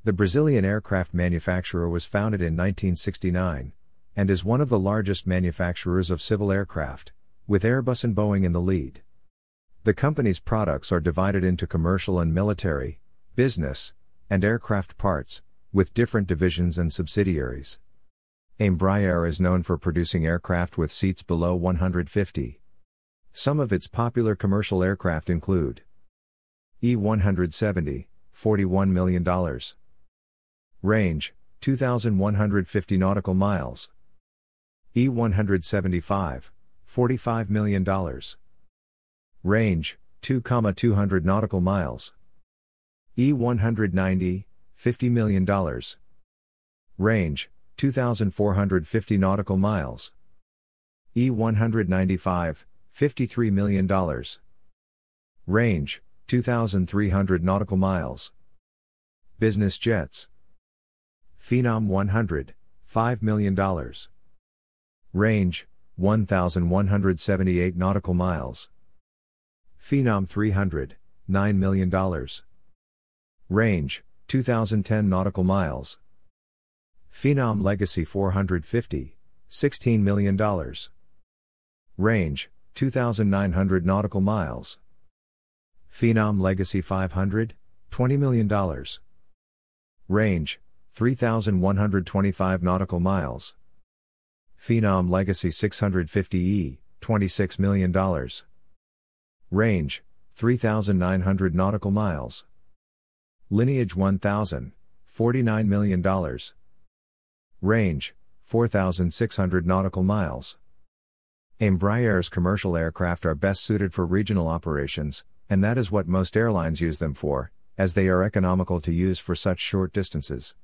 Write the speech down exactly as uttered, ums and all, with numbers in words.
The Brazilian aircraft manufacturer was founded in nineteen sixty-nine, and is one of the largest manufacturers of civil aircraft, with Airbus and Boeing in the lead. The company's products are divided into commercial and military, business, and aircraft parts, with different divisions and subsidiaries. Embraer is known for producing aircraft with seats below one hundred fifty. Some of its popular commercial aircraft include E one seventy, forty-one million dollars. Range, two thousand one hundred fifty nautical miles. E one seventy-five, forty-five million dollars. Range, two thousand two hundred nautical miles. E one ninety, fifty million dollars. Range, two thousand four hundred fifty nautical miles. E one ninety-five, fifty-three million dollars. Range, two thousand three hundred nautical miles. Business jets. Phenom one hundred, five million dollars. Range, one thousand one hundred seventy-eight nautical miles. Phenom three hundred, nine million dollars. Range, two thousand ten nautical miles. Phenom Legacy four hundred fifty, sixteen million dollars. Range, two thousand nine hundred nautical miles. Phenom Legacy five hundred, twenty million dollars. Range, three thousand one hundred twenty-five nautical miles. Phenom Legacy six hundred fifty E, twenty-six million dollars. Range, three thousand nine hundred nautical miles. Lineage one thousand, forty-nine million dollars. Range, four thousand six hundred nautical miles. Embraer's commercial aircraft are best suited for regional operations, and that is what most airlines use them for, as they are economical to use for such short distances.